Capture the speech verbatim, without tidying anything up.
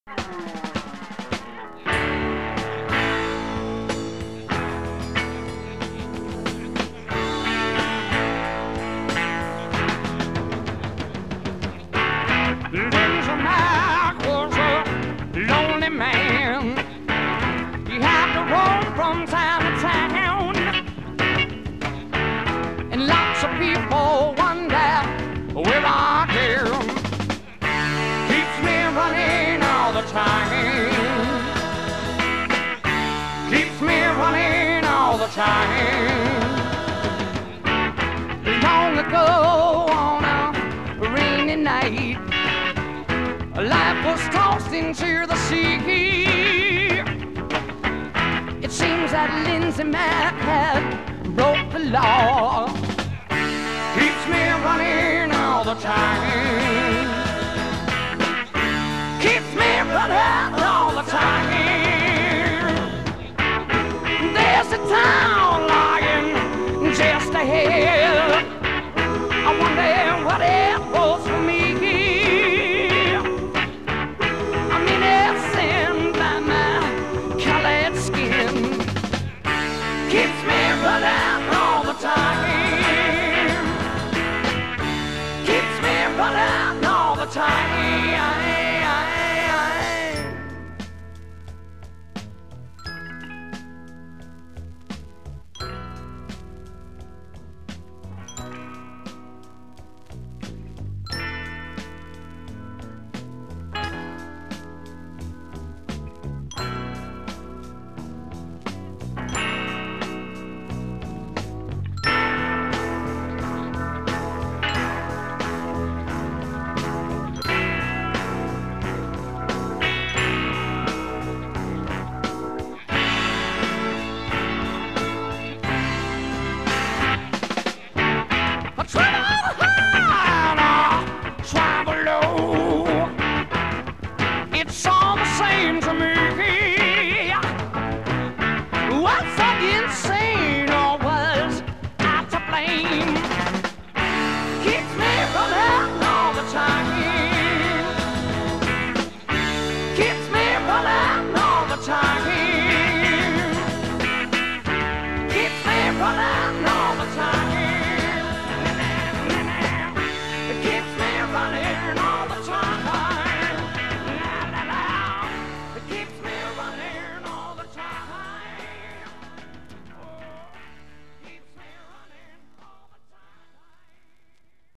Lindsey Mack was a lonely man. He had to roam from town to town, and lots of people wonder where I am. Keeps me running all the time. Keeps me running all the time. Long ago on a rainy night, life was tossed into the sea. It seems that Lindsey Mack had broke the law. Keeps me running all the time. Keeps me running all the time. There's a town lying just ahead.